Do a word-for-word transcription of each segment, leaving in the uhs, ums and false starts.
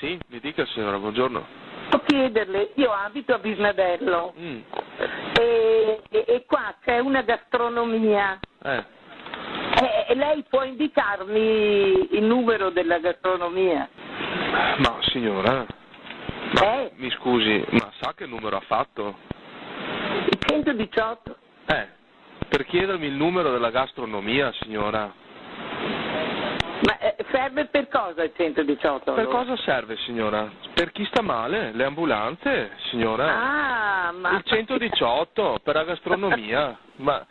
Sì, mi dica signora, buongiorno. Posso chiederle, io abito a Bisnadello Mm. e, e, e qua c'è una gastronomia. Eh. E, e lei può indicarmi il numero della gastronomia? Ma signora, ma, Eh? mi scusi, ma sa che numero ha fatto? Il centodiciotto. Eh, per chiedermi il numero della gastronomia, signora. Ma eh, serve per cosa il centodiciotto? Per allora? cosa serve, signora? Per chi sta male, le ambulanze, signora. Ah, ma... Il centodiciotto, per la gastronomia. Ma...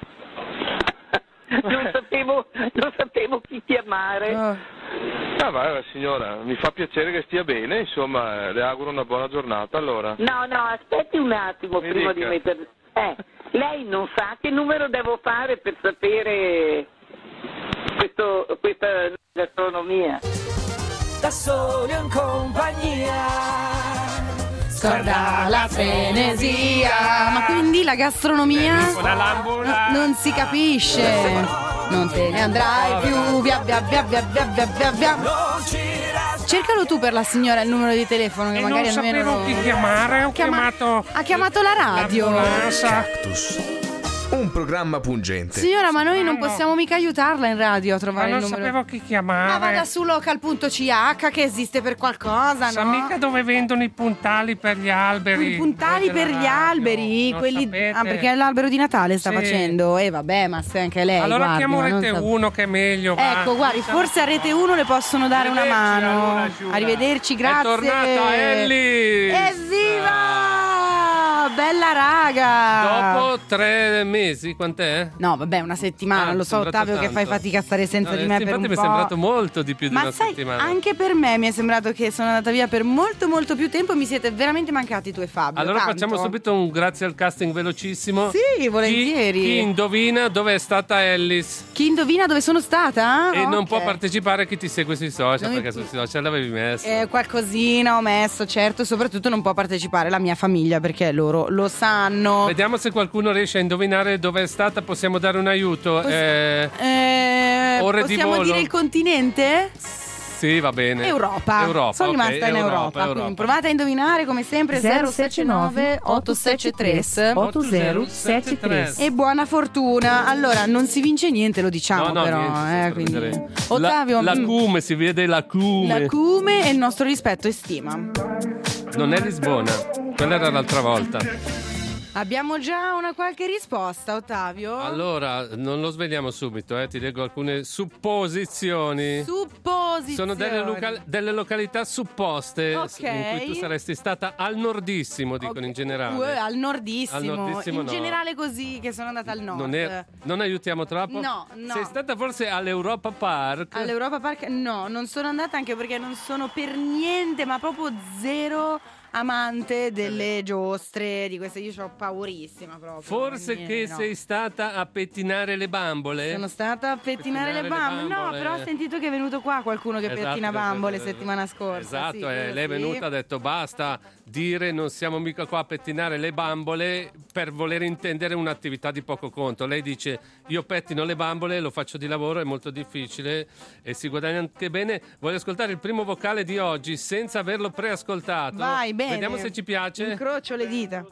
non, sapevo, non sapevo chi chiamare. Ah, ah vai, signora, mi fa piacere che stia bene, insomma, le auguro una buona giornata allora. No, no, aspetti un attimo Mi prima dica. di mettere... Eh, lei non sa che numero devo fare per sapere questo, questa gastronomia? Da soli o in compagnia, Scorda la frenesia. Ma quindi la gastronomia no, non si capisce. Non te ne andrai più. Via via via via via via via via. non ci resta. Cercalo tu per la signora il numero di telefono che E magari non almeno sapevo chi chiamare, ho Chiama- chiamato ha chiamato la radio. l'ambulanza. Cactus, un programma pungente. Signora, ma noi non Ma no. possiamo mica aiutarla in radio a Ma trovare non il numero. sapevo chi Ma chiamare. vada su local punto c h che esiste per qualcosa, Sa no? mica dove vendono i puntali per gli alberi. I puntali quelli per della gli radio, alberi, non quelli sapete? ah, perché è l'albero di Natale sta Sì. facendo. E vabbè, ma se anche lei Allora guardi, chiamo ma non Rete sa- uno che è meglio. va. Ecco, guardi, forse a Rete uno le possono dare una Arrivederci, mano. allora, Giulia. Arrivederci, grazie. È tornata Ellie. Evviva! Bella raga! Dopo tre mesi, quant'è? No, vabbè, una settimana. Ah, Lo è so, sembrato Ottavio, che fai tanto. fatica a stare senza No, di eh, me sì, per un infatti po'. mi è sembrato molto di più di Ma una sai, settimana. anche per me mi è sembrato che sono andata via per molto molto più tempo e mi siete veramente mancati tu e Fabio. Allora tanto. facciamo subito un grazie al casting velocissimo. Sì, volentieri. Chi, chi indovina dove è stata Ellis Chi indovina dove sono stata? e non Ok. può partecipare chi ti segue sui social, Noi- perché sui social l'avevi messo. Eh, qualcosina ho messo, certo, soprattutto non può partecipare la mia famiglia perché loro lo sanno. Vediamo se qualcuno riesce a indovinare dove è stata, possiamo dare un aiuto. Poss- Eh, Eh, ore di possiamo volo. dire il continente? sì, va bene. Europa. Europa, Sono ok, rimasta in Europa, Europa. quindi provate a indovinare come sempre zero sette nove otto sette tre otto zero sette tre. e buona fortuna. Allora, non si vince niente, lo diciamo No, no, però, niente, eh, senza quindi prendere- Ottavio, la, la mm, cume, si vede la cume. la cume e il nostro rispetto e stima. Non è Lisbona, quella era l'altra volta. Abbiamo già una qualche risposta, Ottavio? Allora, non lo sveliamo subito, eh, ti leggo alcune supposizioni. Supposizioni. Sono delle, local- delle località supposte Ok. in cui tu saresti stata al nordissimo, dicono Ok. in generale. Uh, al nordissimo. Al nordissimo in no. generale così che sono andata al nord. Non, è- non aiutiamo troppo? No, no. Sei stata forse all'Europa Park? All'Europa Park no, non sono andata anche perché non sono per niente, ma proprio zero amante delle giostre, di queste io ho paurissima proprio. Forse quindi che no. sei stata a pettinare le bambole? Sono stata a pettinare, Pettinare le le bambole. No, bambole. però ho sentito che è venuto qua qualcuno che Esatto, pettina che- bambole eh, settimana scorsa. Esatto, sì, eh, quello lei è sì. venuta, ha detto basta dire non siamo mica qua a pettinare le bambole per voler intendere un'attività di poco conto. Lei dice io pettino le bambole, lo faccio di lavoro, è molto difficile e si guadagna anche bene. Voglio ascoltare il primo vocale di oggi senza averlo preascoltato. Vai, bene. Vediamo se ci piace. Incrocio le dita.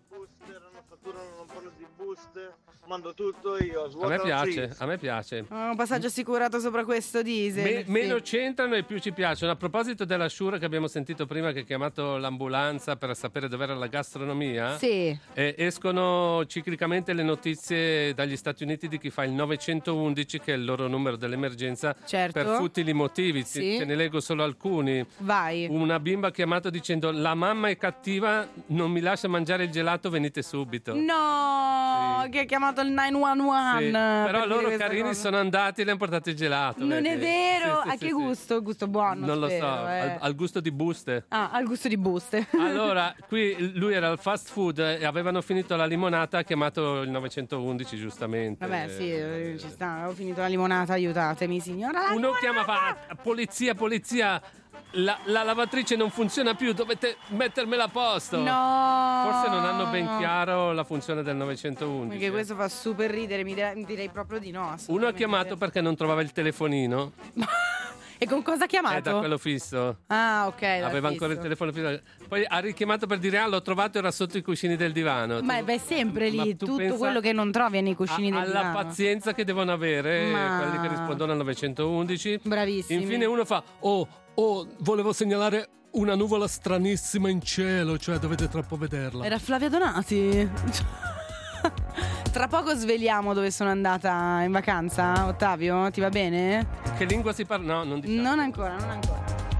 Non fatturano, non parlo di booster, mando tutto io. A svuota me la piace, freeze. a me piace. Oh, un passaggio assicurato sopra questo diesel. Me- sì. meno c'entrano e più ci piacciono. A proposito della Shure che abbiamo sentito prima, che ha chiamato l'ambulanza per sapere dov'era la gastronomia, Sì. eh, escono ciclicamente le notizie dagli Stati Uniti di chi fa il novecentoundici, che è il loro numero dell'emergenza, Certo. per futili motivi. Ti- Sì. Te ne leggo solo alcuni. Vai. Una bimba ha chiamato dicendo la mamma è cattiva, non mi lascia mangiare il gelato, venite subito. No, Sì. che ha chiamato il nove uno uno. Sì, per però dire loro questa carini cosa. sono andati e le hanno portato il gelato. Non vedi? è vero? Sì, sì, A sì, che sì. gusto? Gusto buono, Non lo so, spero, eh. al, al gusto di buste. Ah, al gusto di buste. Allora, qui lui era al fast food e avevano finito la limonata, ha chiamato il novecentoundici giustamente. Vabbè, sì, eh, ci sta. Ho finito la limonata, aiutatemi, signora. La Uno limonata! chiama, fa, polizia, polizia, la, la lavatrice non funziona più, dovete mettermela a posto. No. Forse non hanno ben chiaro la funzione del novecentoundici. Perché questo fa super ridere, mi direi, mi direi proprio di no. Uno ha assolutamente. chiamato perché non trovava il telefonino. E E con cosa ha chiamato? È da quello fisso. Ah, ok. Aveva ancora il telefono fisso. Poi ha richiamato per dire: ah, l'ho trovato, era sotto i cuscini del divano. Ma tu... è sempre lì, Ma tu tutto pensa quello che non trovi è nei cuscini a, del alla divano. pazienza che devono avere Ma... quelli che rispondono al novecentoundici. Bravissimi. Infine uno fa: oh, oh, volevo segnalare una nuvola stranissima in cielo, cioè dovete troppo vederla. Era Flavia Donati. Tra poco sveliamo dove sono andata in vacanza, Ottavio, ti va bene? Che lingua si parla? No, non diciamo. Non ancora, non ancora.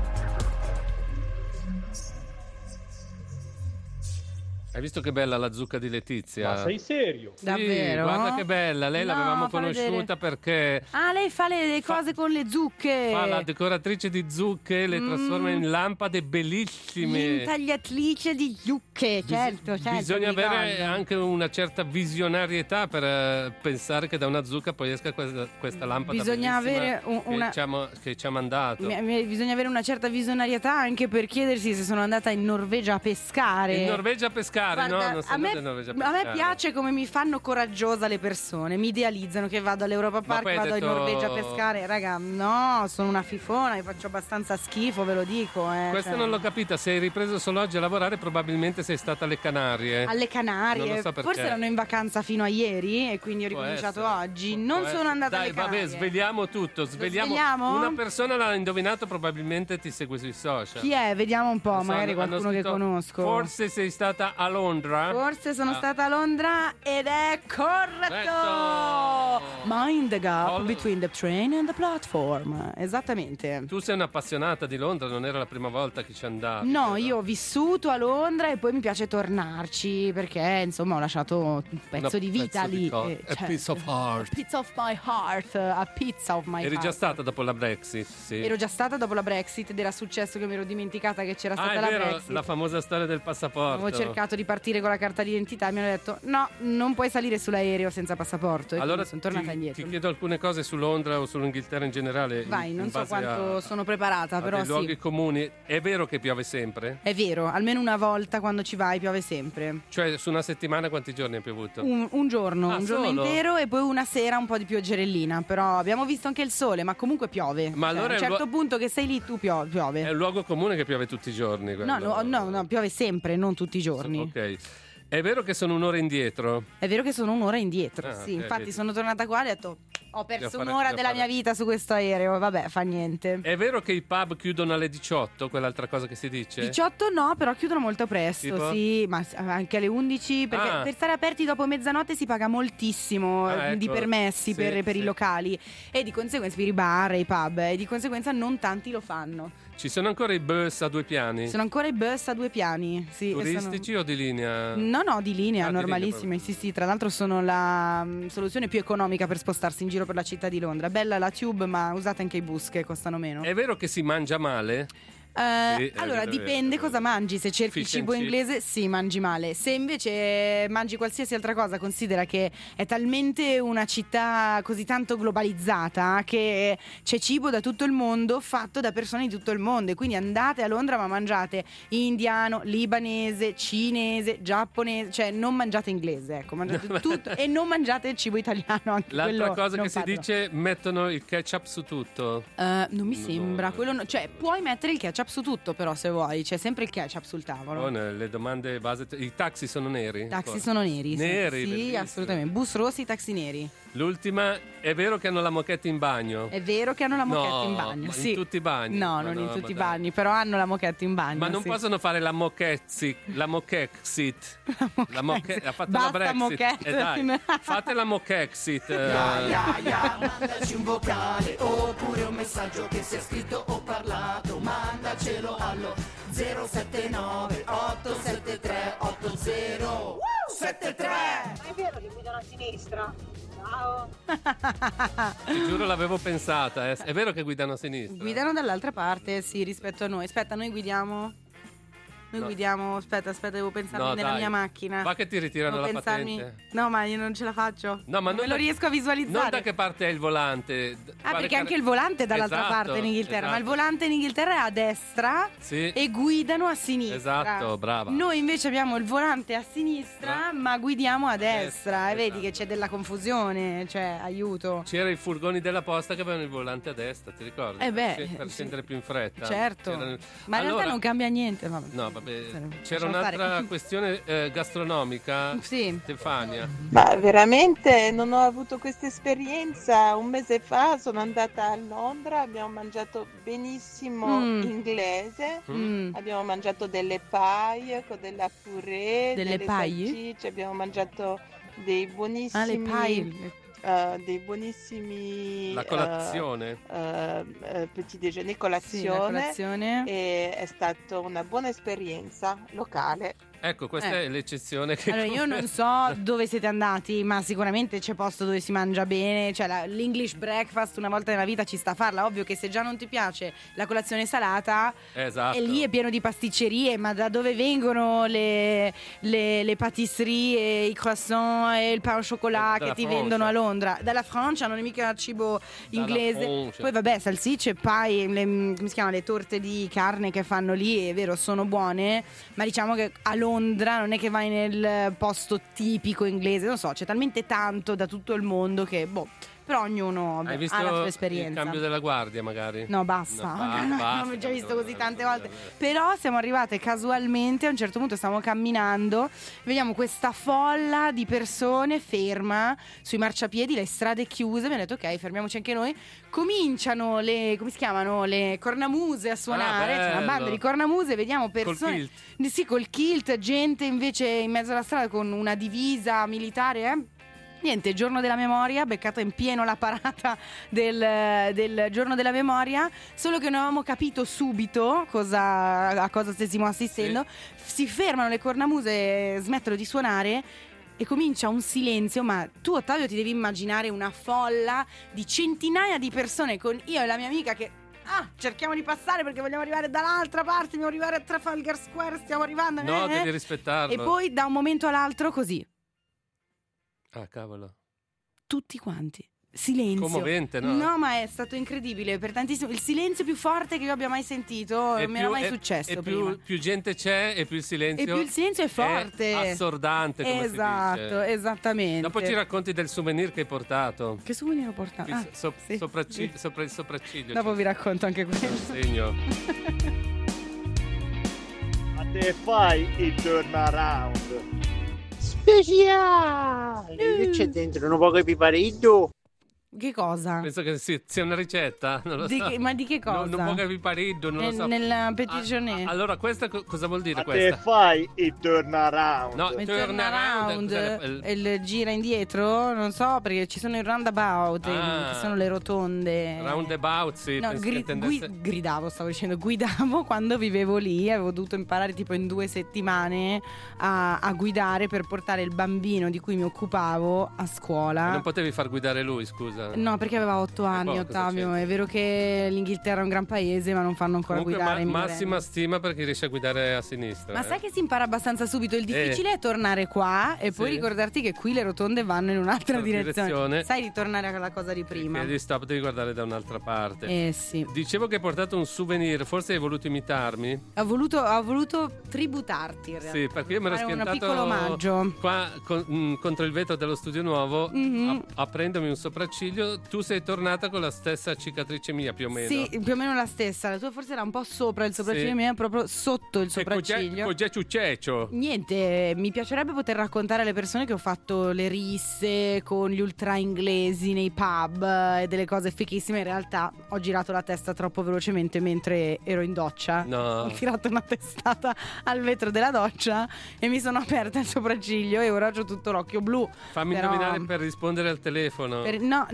Hai visto che bella la zucca di Letizia? Ma sei serio? Sì, Davvero? guarda che bella, lei No, l'avevamo fa conosciuta perché Ah, lei fa le, le Fa- cose con le zucche. fa la decoratrice di zucche, le Mm. trasforma in lampade bellissime. Intagliatrice di zucche, certo, certo. Bisogna mi avere ricordo. anche una certa visionarietà per eh, pensare che da una zucca poi esca questa, questa lampada Bisogna bellissima avere un- una- che, ci ha, mo- che ci ha mandato. Mi- mi- Bisogna avere una certa visionarietà anche per chiedersi se sono andata in Norvegia a pescare. In Norvegia a pescare? Guarda, no, non sono a, me, andato in Norvegia a a me pescare. piace come mi fanno coraggiosa le persone, mi idealizzano che vado all'Europa Ma Park, poi hai vado detto- in Norvegia a pescare. Raga, no, sono una fifona, mi faccio abbastanza schifo, ve lo dico. Eh, Questa cioè. non l'ho capita, se hai ripreso solo oggi a lavorare probabilmente sei stata alle Canarie. Alle Canarie, Non lo so perché. forse erano in vacanza fino a ieri e quindi ho Può ricominciato essere. oggi. Può Non essere. sono andata Dai, alle Canarie. vabbè, sveliamo tutto. Sveliamo. sveliamo? Una persona l'ha indovinato, probabilmente ti segue sui social. Chi è? Vediamo un po', Non so, magari hanno qualcuno che scritto, conosco. Forse sei stata a Londra. Forse sono Ah. stata a Londra ed è corretto! Corretto! Mind the gap All- between the train and the platform. Esattamente. Tu sei un'appassionata di Londra, non era la prima volta che ci andavi. No, vero? io ho vissuto a Londra e poi mi piace tornarci perché insomma ho lasciato un pezzo Una di vita pezzo di lì. co- eh, a cioè, piece of heart. A piece of my heart. A pizza of my Eri heart. già stata dopo la Brexit, sì. Ero già stata dopo la Brexit ed era successo che mi ero dimenticata che c'era ah, stata è la vero, Brexit. la famosa storia del passaporto. Avevo cercato di partire con la carta d'identità e mi hanno detto no, non puoi salire sull'aereo senza passaporto. E Allora quindi sono tornata ti, indietro. ti chiedo alcune cose su Londra o sull'Inghilterra in generale. Vai, in- non in so base quanto a- sono preparata, a però dei sì. luoghi comuni. È vero che piove sempre? È vero, almeno una volta quando ci vai piove sempre. Cioè, su una settimana quanti giorni è piovuto? Un, un giorno, Ah, un giorno solo? intero e poi una sera un po' di pioggerellina. Però abbiamo visto anche il sole, ma comunque piove. Ma Cioè, allora a un è un certo luo- punto che sei lì tu pio- piove. È un luogo comune che piove tutti i giorni. No, quello. no, no, no, piove sempre, non tutti i giorni. Ok. È vero che sono un'ora indietro? È vero che sono un'ora indietro, Ah, sì. ok, Infatti vedi. sono tornata qua e ho detto ho perso Devo fare- un'ora devo della fare- mia vita su questo aereo. Vabbè, fa niente. È vero che i pub chiudono alle diciotto? Quell'altra cosa che si dice? diciotto no, però chiudono molto presto, Tipo? sì, ma anche alle undici, perché Ah. per stare aperti dopo mezzanotte si paga moltissimo Ah, eh, di ecco. permessi Sì, per, per sì. i locali e di conseguenza per i bar e i pub e di conseguenza non tanti lo fanno. Ci sono ancora i bus a due piani? Sono ancora i bus a due piani, sì. e Turistici sono- o di linea? No, no, di linea, Ah, di linea normalissimi. proprio. Sì, sì, tra l'altro sono la mm, soluzione più economica per spostarsi in giro per la città di Londra. Bella la tube, ma usate anche i bus che costano meno. È vero che si mangia male? Eh, Sì, è allora vero, è dipende vero. cosa mangi. Se cerchi il Fish and cibo chips. inglese, sì, mangi male. Se invece mangi qualsiasi altra cosa, considera che è talmente una città così tanto globalizzata che c'è cibo da tutto il mondo fatto da persone di tutto il mondo. E quindi andate a Londra, ma mangiate indiano, libanese, cinese, giapponese, cioè non mangiate inglese, ecco, mangiate tutto e non mangiate il cibo italiano. Anche L'altra quello cosa non che si fatelo. dice, mettono il ketchup su tutto. Eh, non mi No, sembra, no. quello no- cioè puoi mettere il ketchup su tutto, però se vuoi, c'è sempre il ketchup sul tavolo. Oh, no, le domande base. I taxi sono neri? I taxi Ancora. sono neri. sì. Neri, Sì, bellissimo. assolutamente. Bus rossi, taxi neri. L'ultima, è vero che hanno la moquette in bagno? È vero che hanno la moquette No, in bagno. ma Sì. in tutti i bagni? No, Ma non no, in ma tutti i dai. bagni, però hanno la moquette in bagno. Ma non sì. possono fare la moquette, la moquexit. La moquette, ha fatto la Basta Brexit. moquette. Eh, dai, fate la moquexit. eh. Mandaci un vocale oppure un messaggio che sia scritto o parlato. Mandacelo allo zero sette nove otto sette tre otto zero sette tre. È vero che guidano a sinistra? Ciao. Ti giuro l'avevo pensata. eh. È vero che guidano a sinistra? Guidano dall'altra parte, sì, rispetto a noi. Aspetta, noi guidiamo. Noi No. guidiamo, aspetta, aspetta, devo pensarmi No, nella dai. mia macchina. Va che ti ritirano Devo la pensarmi- patente. No, ma io non ce la faccio. No, ma non non me lo da- riesco a visualizzare. Non da che parte è il volante. Ah, perché anche il volante è dall'altra Esatto, parte in Inghilterra, ma il esatto. volante in Inghilterra è a destra Sì. e guidano a sinistra. Esatto, brava. Noi invece abbiamo il volante a sinistra, ma guidiamo a destra. E vedi esatto. che c'è della confusione, cioè aiuto. C'era i furgoni della posta che avevano il volante a destra, ti ricordi? Eh beh, per, per sì. scendere più in fretta. Certo. C'erano- Ma in Allora- realtà non cambia niente. vabbè. No, vabbè. Lasciamo C'era stare. un'altra questione eh, gastronomica. Sì. Stefania. Ma veramente non ho avuto questa esperienza. Un mese fa sono andata a Londra, abbiamo mangiato benissimo Mm. inglese, Mm. abbiamo mangiato delle paille con della purè, Delle delle paille? salsicce, abbiamo mangiato dei buonissimi Ah, le paille. eh, dei buonissimi La colazione. eh, eh, petit déjeuner, Sì, la colazione, colazione. e è stata una buona esperienza locale. Ecco, questa Eh. è l'eccezione che Allora, io non so dove siete andati, ma sicuramente c'è posto dove si mangia bene. Cioè, la- l'English breakfast una volta nella vita ci sta a farla. Ovvio che se già non ti piace la colazione salata, Esatto. e lì è pieno di pasticcerie. Ma da dove vengono le, le, le patisserie, i croissant e il pain au chocolat Eh, dalla che ti Francia. vendono a Londra? Dalla Francia, non è mica cibo inglese. Francia. Poi vabbè, salsicce, pie, le, come si chiama, le torte di carne che fanno lì, è vero, sono buone, ma diciamo che a Londra non è che vai nel posto tipico inglese, non so, c'è talmente tanto da tutto il mondo che, boh, però ognuno Hai beh, visto ha la sua il esperienza. cambio della guardia magari? No, basta, No, ba- non basta, l'ho già visto cambio così della tante guardia. volte. Però siamo arrivate casualmente, a un certo punto stiamo camminando, vediamo questa folla di persone ferma sui marciapiedi, le strade chiuse, abbiamo detto ok, fermiamoci anche noi. Cominciano le, come si chiamano, le cornamuse a suonare, Ah, c'è una banda bello. di cornamuse, vediamo Col persone... kilt. Sì, col kilt, gente invece in mezzo alla strada con una divisa militare, eh? Niente, giorno della memoria, beccata in pieno la parata del, del giorno della memoria, solo che non avevamo capito subito cosa, a cosa stessimo assistendo. Si fermano le cornamuse, smettono di suonare e comincia un silenzio, ma tu Ottavio ti devi immaginare una folla di centinaia di persone con io e la mia amica che... Ah, cerchiamo di passare perché vogliamo arrivare dall'altra parte, dobbiamo arrivare a Trafalgar Square, stiamo arrivando. No, eh, devi eh. rispettarlo. E poi da un momento all'altro così, Ah, cavolo. tutti quanti. Silenzio. Commovente, no? No, ma è stato incredibile per tantissimo. Il silenzio più forte che io abbia mai sentito, E non mi era mai e- successo E prima. più, più gente c'è e più il silenzio. E più il silenzio è forte. È assordante, come Esatto, si dice. esattamente. Dopo ci racconti del souvenir che hai portato. Che souvenir ho portato? Il Ah, so- sì. sopracci- sopra il sopracciglio. Dopo cioè, vi racconto anche quello. segno. A te fai il turnaround. Speciale! Che c'è dentro? Un po' di piparito? Che cosa? Penso che sì, sia una ricetta. Non lo Di so. che- ma di che cosa? No, non può capire pariddo, non lo Nel, so. nel petit déjeuner. Ah, allora, questa co- cosa vuol dire A te questa? fai il turnaround. No, Il turnaround, turnaround cos'è? Il- e il gira indietro, non so, perché ci sono i roundabout, Ah. che sono le rotonde. Roundabout, sì. No, penso gri- che intendesse- gui- gridavo, stavo dicendo, guidavo quando vivevo lì, avevo dovuto imparare tipo in due settimane a, a guidare per portare il bambino di cui mi occupavo a scuola. Non potevi far guidare lui, scusa. No, perché aveva otto anni, boh, cosa Ottavio. c'entra? È vero che l'Inghilterra è un gran paese, ma non fanno ancora Comunque, guidare i ma- minorenni. massima stima per chi riesce a guidare a sinistra. Ma eh. sai che si impara abbastanza subito? Il difficile è tornare qua e poi Sì. ricordarti che qui le rotonde vanno in un'altra Altra direzione. direzione. Sai ritornare alla cosa di prima. Chiedi stop, devi guardare da un'altra parte. Eh sì. Dicevo che hai portato un souvenir, forse hai voluto imitarmi? Ho voluto, ho voluto tributarti in realtà. Sì, perché io mi ero Fare un schiantato piccolo omaggio. qua con- mm, contro il vetro dello studio nuovo, Mhm. a- aprendomi un sopracciglio. Tu sei tornata con la stessa cicatrice mia, più o meno. Sì, più o meno la stessa. La tua forse era un po' sopra il sopracciglio, Sì. mia proprio sotto il Che cos'è- sopracciglio. cos'è ciuccecio? Niente, mi piacerebbe poter raccontare alle persone che ho fatto le risse con gli ultra inglesi nei pub eh, e delle cose fichissime. In realtà ho girato la testa troppo velocemente mentre ero in doccia. No. Ho tirato una testata al vetro della doccia e mi sono aperta il sopracciglio e ora ho tutto l'occhio blu. Fammi Però- indovinare per rispondere al telefono. Per- no,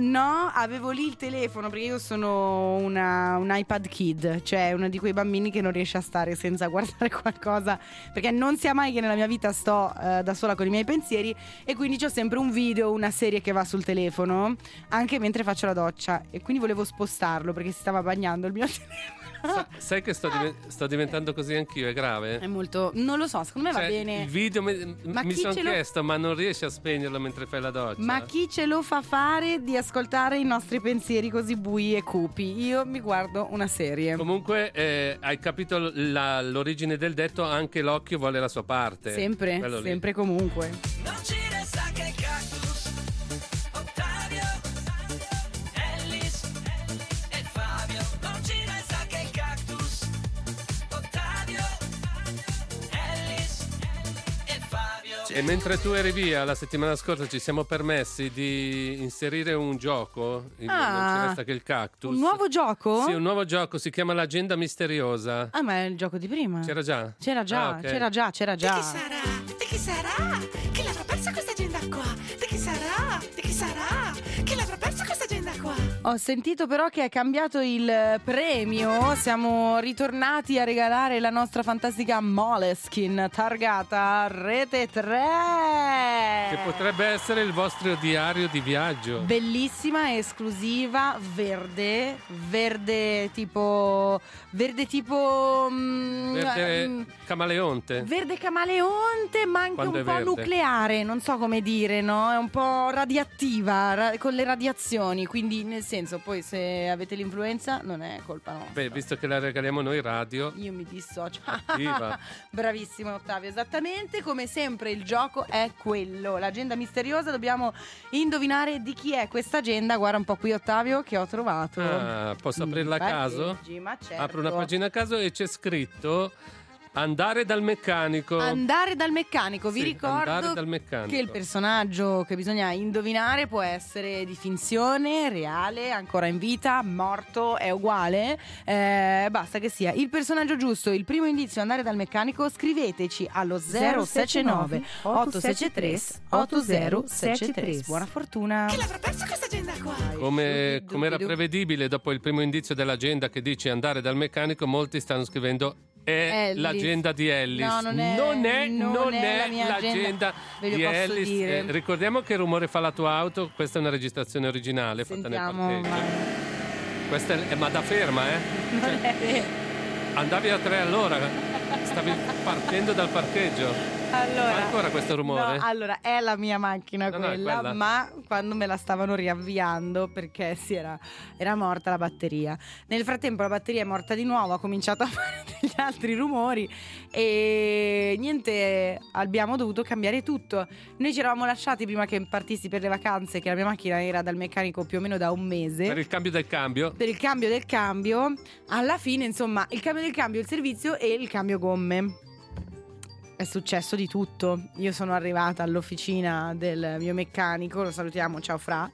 No, avevo lì il telefono perché io sono una, un iPad kid, cioè uno di quei bambini che non riesce a stare senza guardare qualcosa, perché non sia mai che nella mia vita sto uh, da sola con i miei pensieri, e quindi c'ho sempre un video, una serie che va sul telefono anche mentre faccio la doccia, e quindi volevo spostarlo perché si stava bagnando il mio telefono. Sa- sai che sto, div- sto diventando così anch'io, è grave? È molto, non lo so, secondo me Cioè, va bene. Il video me- Ma mi chi sono ce lo- chiesto, ma non riesci a spegnerlo mentre fai la doccia? Ma chi ce lo fa fare di ascoltare i nostri pensieri così bui e cupi? Io mi guardo una serie. Comunque eh, hai capito la- l'origine del detto, anche l'occhio vuole la sua parte. Sempre, Quello lì. sempre comunque. Non ci resta che il cactus, Ottavio, Ellis e Fabio. Non ci resta che il cactus, Ottavio, Ellis e Fabio. E mentre tu eri via la settimana scorsa ci siamo permessi di inserire un gioco, il- Ah, non ci resta che il cactus. Un nuovo gioco? Sì, un nuovo gioco, si chiama l'agenda misteriosa. Ah, ma è il gioco di prima. C'era già? C'era già, Ah, ok. c'era già, c'era già. Di chi sarà? Di chi sarà? Chi l'avrà persa questa agenda qua? Di chi sarà? Di chi sarà? Chi l'avrà persa questa agenda qua? Ho sentito però che è cambiato il premio. Siamo ritornati a regalare la nostra fantastica Moleskine targata Rete tre. Che potrebbe essere il vostro diario di viaggio. Bellissima, esclusiva, verde, verde tipo verde tipo mm, Verde mm, camaleonte. verde camaleonte, ma anche Quando un è po' verde. nucleare, non so come dire, no? È un po' radiattiva, ra- con le radiazioni, quindi nel senso, poi se avete l'influenza non è colpa nostra. Beh, visto che la regaliamo noi radio. Io mi dissocio. Attiva. Bravissimo Ottavio, esattamente come sempre il gioco è quello, l'agenda misteriosa, dobbiamo indovinare di chi è questa agenda. Guarda un po' qui Ottavio che ho trovato. Ah, posso aprirla a caso? Parcheggi, ma certo. Apro una pagina a caso e c'è scritto andare dal meccanico. Andare dal meccanico, vi Sì, ricordo andare dal meccanico. che il personaggio che bisogna indovinare può essere di finzione, reale, ancora in vita, morto, è uguale, eh, basta che sia il personaggio giusto. Il primo indizio, andare dal meccanico, scriveteci allo zero sette nove otto sette tre otto zero sette tre. Buona fortuna. Chi l'avrà persa questa agenda qua? Come, come era prevedibile, dopo il primo indizio dell'agenda che dice andare dal meccanico, molti stanno scrivendo è Ellis. l'agenda di Ellis. No, non è- non è, non non è è la mia l'agenda agenda, ve lo di posso Ellis. dire. Eh, ricordiamo che rumore fa la tua auto. Questa è una registrazione originale fatta Sentiamo, nel parcheggio. Questa è, è- ma da ferma, eh? Non è vero. Andavi a tre all'ora, stavi partendo dal parcheggio. Allora, Fa ancora questo rumore? no, allora è la mia macchina No, no, è quella, quella. ma quando me la stavano riavviando perché si era, era morta la batteria. Nel frattempo la batteria è morta di nuovo, ha cominciato a fare degli altri rumori e niente, abbiamo dovuto cambiare tutto. Noi ci eravamo lasciati prima che partissi per le vacanze, che la mia macchina era dal meccanico più o meno da un mese. Per il cambio del cambio? Per il cambio del cambio, alla fine insomma il cambio del cambio, il servizio e il cambio gomme. È successo di tutto. Io sono arrivata all'officina del mio meccanico, lo salutiamo, ciao Fra.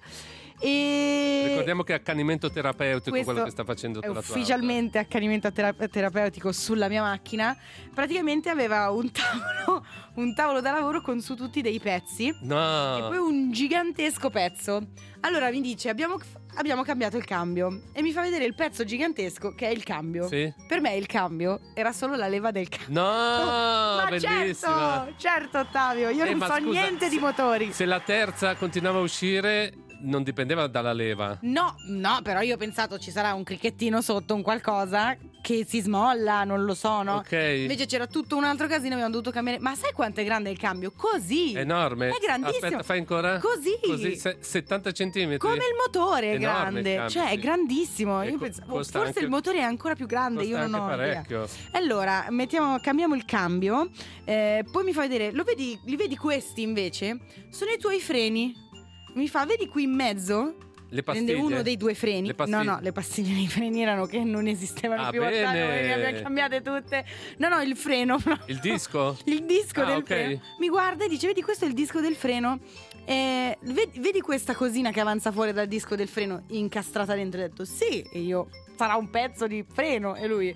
E Ricordiamo che è accanimento terapeutico questo quello che sta facendo è con la tua ufficialmente accanimento tera- terapeutico sulla mia macchina. Praticamente aveva un tavolo, un tavolo da lavoro con su tutti dei pezzi. auto. No. E poi un gigantesco pezzo. Allora mi dice abbiamo, abbiamo cambiato il cambio e mi fa vedere il pezzo gigantesco che è il cambio. Sì. Per me il cambio era solo la leva del cambio. No, Ma bellissima. certo, certo Ottavio, io Eh, non ma so scusa, niente di se- motori. Se la terza continuava a uscire, non dipendeva dalla leva. No, no, però io ho pensato ci sarà un cricchettino sotto, un qualcosa che si smolla, non lo so, no? Ok. Invece c'era tutto un altro casino, abbiamo dovuto cambiare. Ma sai quanto è grande il cambio? Così. Enorme. È grandissimo. Aspetta, fai ancora? Così. Così, se- settanta centimetri. Come il motore è Enorme il grande, cambio, cioè sì. è grandissimo. E Io co- pensavo, costa forse anche- il motore è ancora più grande, costa io non anche ho idea. parecchio. Allora, mettiamo, cambiamo il cambio, eh, poi mi fa vedere, lo vedi, li vedi questi invece? Sono i tuoi freni. Mi fa, vedi qui in mezzo? Le Prende pastiglie. uno dei due freni. Le pastiglie. No, no, le pastiglie dei freni erano che non esistevano Ah, più. bene. Ottavio, perché le abbiamo cambiate tutte. No, no, il freno. Il disco? Il disco Ah, del ok. freno. Mi guarda e dice: vedi, questo è il disco del freno. Eh, vedi, vedi questa cosina che avanza fuori dal disco del freno incastrata dentro? Ho detto sì. E io, sarà un pezzo di freno. E lui,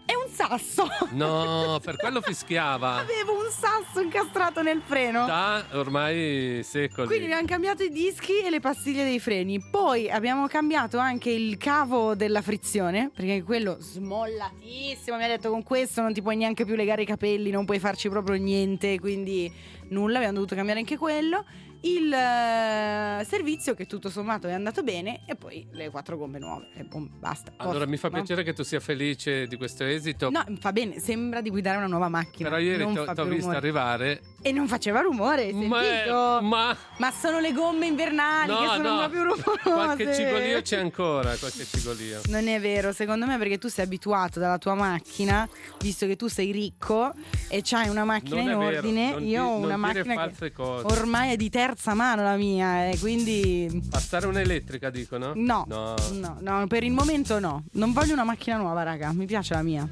È un sasso. No, per quello fischiava. Avevo un sasso incastrato nel freno. Da ormai secoli. Quindi abbiamo cambiato i dischi e le pastiglie dei freni. Poi abbiamo cambiato anche il cavo della frizione, perché quello smollatissimo. Mi ha detto: con questo non ti puoi neanche più legare i capelli, non puoi farci proprio niente. Quindi nulla, abbiamo dovuto cambiare anche quello. Il uh, servizio che tutto sommato è andato bene, e poi le quattro gomme nuove e boom, basta. Allora Posto, mi fa no? piacere che tu sia felice di questo esito. No, fa bene, sembra di guidare una nuova macchina. Però ieri non ti ho fa t'ho più visto rumore. arrivare. E non faceva rumore, hai Ma, sentito? ma Ma sono le gomme invernali no, che sono no, proprio rumorose. qualche cigolio c'è ancora, qualche cigolio. Non è vero, secondo me, perché tu sei abituato dalla tua macchina, visto che tu sei ricco e c'hai una macchina Non in è vero, ordine. non Io di- ho una non dire macchina false che cose. ormai è di terza mano la mia, e quindi Passare un'elettrica, dicono? no, No. no, no, per il momento no. Non voglio una macchina nuova, raga, mi piace la mia.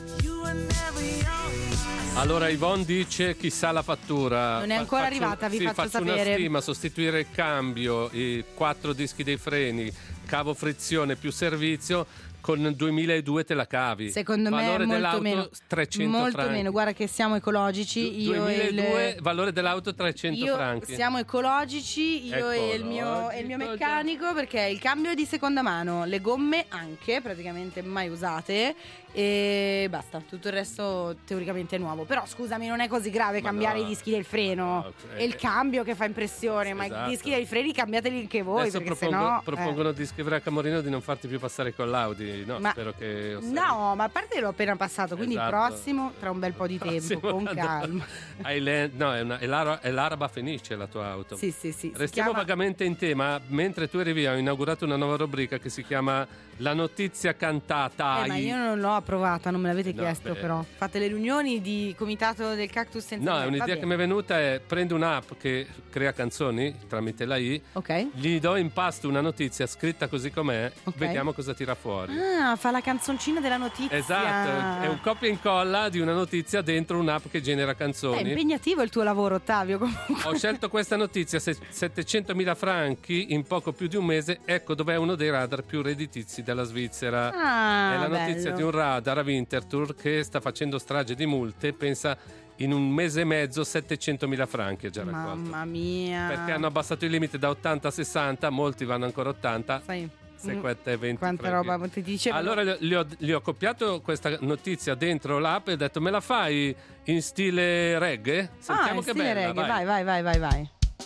Allora Yvonne dice: chissà la fattura. Non è ancora Faccio- arrivata, vi sì, faccio faccio sapere. una stima: sostituire il cambio, i quattro dischi dei freni, cavo frizione più servizio, con duemiladue te la cavi. Secondo me valore è molto dell'auto meno. trecento molto franchi. meno, guarda che siamo ecologici. Io e duemiladue, il... valore dell'auto trecento Io franchi. siamo ecologici, io e il mio, e il mio Ecologico, meccanico, perché il cambio è di seconda mano, le gomme anche, praticamente mai usate, e basta, tutto il resto teoricamente è nuovo. Però scusami, non è così grave Ma cambiare no. i dischi del freno, No, cioè, è il cambio che fa impressione, ma esatto. i dischi dei freni cambiateli anche voi, Adesso perché propongo- sennò... propongono di scrivere a Camorino di non farti più passare con l'Audi. No, Ma- spero che. No, ma a parte l'ho appena passato, quindi Esatto. il prossimo tra un bel po' di tempo, Prossimo con quando- calma. Highland- no, è, una, è, l'ara- è l'Araba Fenice la tua auto. Sì, sì, sì. si Restiamo chiama- vagamente in tema. Mentre tu eri via, ho inaugurato una nuova rubrica che si chiama La notizia cantata. Eh, ma io non l'ho approvata, non me l'avete No, chiesto, beh. però. Fate le riunioni di comitato del cactus senza No, me, è un'idea va che bene. mi è venuta: è prendo un'app che crea canzoni tramite la I, Ok. gli do in pasto una notizia scritta così com'è, Ok. vediamo cosa tira fuori. Ah, fa la canzoncina della notizia. Esatto, è un copia e incolla di una notizia dentro un'app che genera È canzoni. impegnativo il tuo lavoro, Ottavio, comunque. Ho scelto questa notizia, se- settecentomila franchi in poco più di un mese, ecco dov'è uno dei radar più redditizi della Svizzera. Ah, È la notizia bello. di un radar a Winterthur che sta facendo strage di multe, pensa in un mese e mezzo settecentomila franchi ha già raccolto. Mamma mia. Perché hanno abbassato il limite da ottanta a sessanta, molti vanno ancora a ottanta. Sai, Se mm, questa è venti quanta franchi. roba ti dicevo. Allora gli ho, gli ho copiato questa notizia dentro l'app e ho detto: me la fai in stile reggae? Sentiamo ah, in che stile bella, reggae, vai. vai, vai, vai, vai, vai.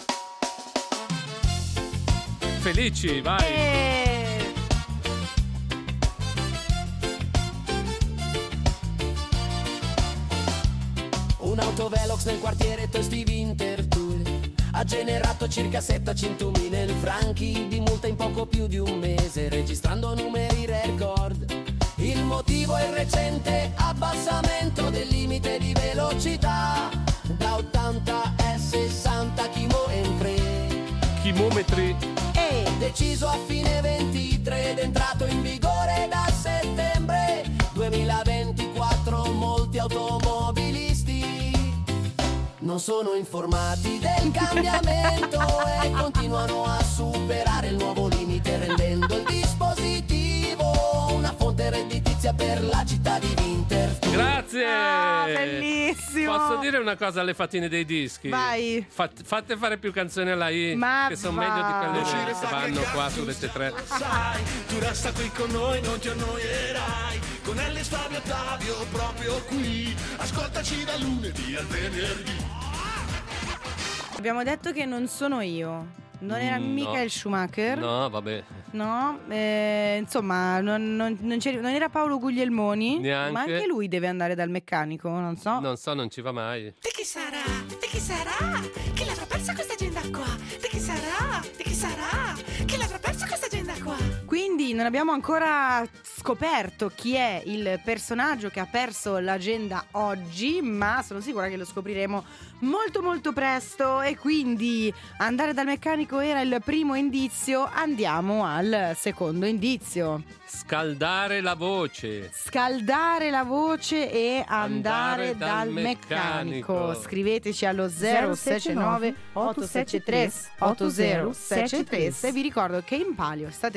Felici, vai. Eh, Un'autovelox nel quartiere Tosti Winterthur ha generato circa settecentomila franchi di multa in poco più di un mese, registrando numeri record. Il motivo è il recente abbassamento del limite di velocità da ottanta a sessanta chilometri. Chilometri. E deciso a fine ventitré ed entrato in vigore da settembre duemilaventiquattro. Molti automobilisti non sono informati del cambiamento e continuano a superare il nuovo limite, rendendo il dispositivo una fonte redditizia per la città di Winterthur. Grazie. Ah, bellissimo. Posso dire una cosa alle fatine dei dischi? Vai. Fat- fate fare più canzoni alla I, Ma che sono va. meglio di quelle Uscire che sa vanno che qua cazzo su Rete tre. sai, tu resta qui con noi, non ti annoierai. Con Ellis, Fabio, Ottavio, proprio qui. Ascoltaci da lunedì al venerdì. Abbiamo detto che non sono io. Non era Mm, mica no. il Schumacher. No, vabbè. No, eh, insomma, non, non- non c'eri- non era Paolo Guglielmoni. Neanche. Ma anche lui deve andare dal meccanico, non so. Non so, non ci va mai. Di chi sarà? Di chi sarà? Chi l'avrà persa questa agenda qua? Di chi sarà? Di chi sarà? Chi l'avrà persa questa agenda qua? Quindi non abbiamo ancora scoperto chi è il personaggio che ha perso l'agenda oggi, ma sono sicura che lo scopriremo molto molto presto. E quindi andare dal meccanico era il primo indizio, andiamo al secondo indizio. Scaldare la voce. Scaldare la voce e andare, Andare dal, dal meccanico. meccanico. Scriveteci allo zero sette nove otto sette tre otto zero sette tre e vi ricordo che in palio state giocando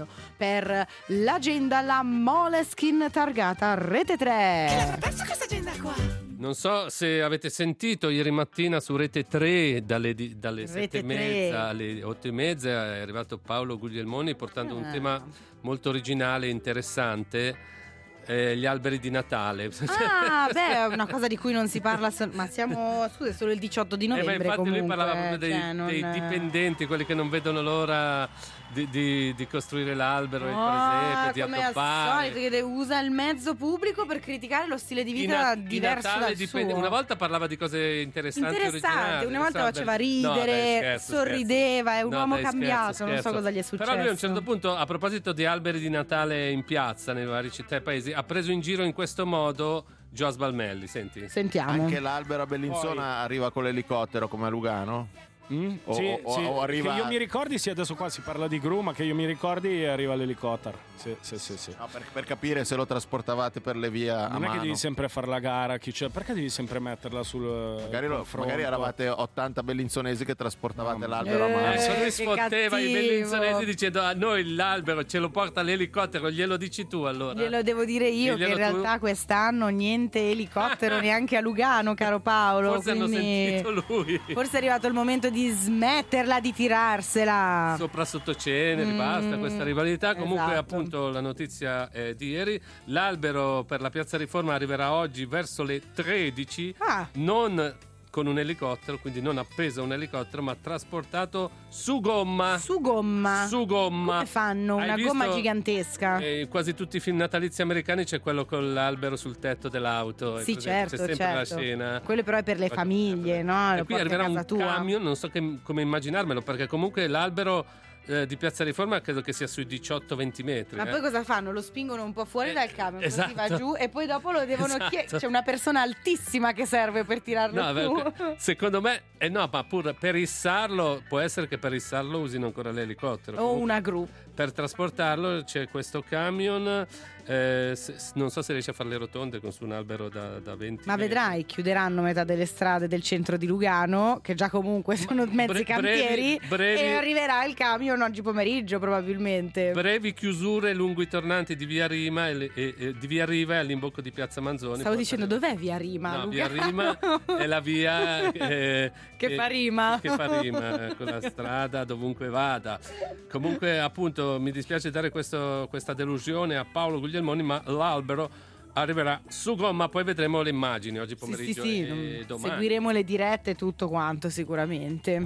Lugano per l'agenda, la Moleskine targata Rete tre. Chi l'avrà persa questa agenda qua? Non so se avete sentito ieri mattina su Rete tre dalle, di- dalle sette e mezza alle otto e mezza è arrivato Paolo Guglielmoni portando Ah. un tema molto originale e interessante, eh, gli alberi di Natale. Ah, beh, è una cosa di cui non si parla, so- ma siamo, scusa, è solo il diciotto di Eh, ma novembre infatti comunque. lui parlava proprio eh, dei, cioè, non- dei dipendenti, quelli che non vedono l'ora di, di- di costruire l'albero, il Ah, presepe, di come al addobbare. solito, che usa il mezzo pubblico per criticare lo stile di Di vita Na- di diverso Natale dal dipende- suo. Una volta parlava di cose interessanti, Interessante, originali, una volta adesso- faceva No, ridere, dai, scherzo, sorrideva, è un No, uomo dai, scherzo, cambiato, non so scherzo. cosa gli è successo. Però lui a un certo punto, a proposito di alberi di Natale in piazza nei vari città e paesi, ha preso in giro in questo modo Gio Balmelli, senti. Sentiamo. Anche l'albero a Bellinzona Poi- arriva con l'elicottero come a Lugano? Mm? O, Sì, o- sì, o arriva... che io mi ricordi, sì, adesso qua si parla di gru, ma che io mi ricordi arriva l'elicottero. Sì, sì, sì, sì. No, per, per capire se lo trasportavate per le vie a Non è mano. che devi sempre fare la gara, chi c'è, perché devi sempre metterla sul Magari, lo- col fronte? magari eravate ottanta bellinzonesi che trasportavate l'albero a Eh, mano. Adesso lui che sfotteva i cattivo. bellinzonesi dicendo a noi l'albero ce lo porta l'elicottero, glielo dici tu allora. Glielo devo dire io che in Diglielo tu. realtà quest'anno niente elicottero neanche a Lugano, caro Paolo. Forse hanno quindi sentito lui. forse è arrivato il momento di smetterla di tirarsela. Sopra sottoceneri, Mm, basta questa rivalità. Comunque, esatto. appunto, la notizia è di ieri. L'albero per la Piazza Riforma arriverà oggi verso le tredici. Ah. Non con un elicottero, quindi non appeso a un elicottero, ma trasportato su gomma. Su gomma. Su gomma. Come fanno? Hai Una visto? gomma gigantesca. Eh, in quasi tutti i film natalizi americani c'è quello con l'albero sul tetto dell'auto. Hai Sì, presente? certo, c'è sempre certo. la scena. Quello però è per le famiglie, no? E Lo qui porti a arriverà casa un tua. camion, non so che- come immaginarmelo, perché comunque l'albero eh, di Piazza Riforma credo che sia sui diciotto venti metri. Ma eh. poi cosa fanno? Lo spingono un po' fuori dal camion, esatto. così va giù e poi dopo lo devono Esatto. chiedere. C'è una persona altissima che serve per tirarlo No, su. perché secondo me, eh no, ma pur per issarlo, può essere che per issarlo usino ancora l'elicottero. O Comunque, una gru. Per trasportarlo c'è questo camion, eh, se- non so se riesce a fare le rotonde con su un albero da, da venti Ma metri. vedrai, chiuderanno metà delle strade del centro di Lugano, che già comunque sono mezzi bre- cantieri, brevi- brevi- e arriverà il camion oggi pomeriggio probabilmente. Brevi chiusure lungo i tornanti di Via Rima e, le- e- e- di Via Riva e all'imbocco di Piazza Manzoni. Stavo Porta- dicendo dov'è Via Rima? No, Luca? Via Rima è la via eh, Che eh, fa rima. Che fa rima, eh, con la strada dovunque vada. Comunque, appunto, mi dispiace dare questo- questa delusione a Paolo Guglielmoni, ma l'albero arriverà su gomma, poi vedremo le immagini oggi Sì, sì, pomeriggio sì, e non- domani. seguiremo le dirette e tutto quanto sicuramente.